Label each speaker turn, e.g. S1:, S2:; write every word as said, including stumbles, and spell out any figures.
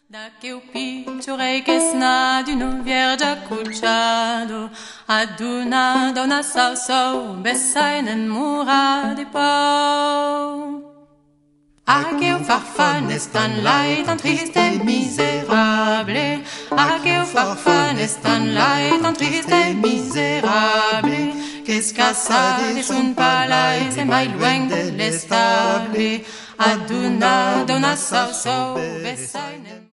S1: Da che o picciore che sna d'uno vierge accucciato ad una donna sau sau bessa in un mura di pau. A che o farfan est tan lai, tan triste e miserable. A che o farfan est tan lai, tan triste e miserable. Qu'est-ce qu'a ça de son palais, c'est mai loin de l'estable. Ad una donna sau sau bessa in un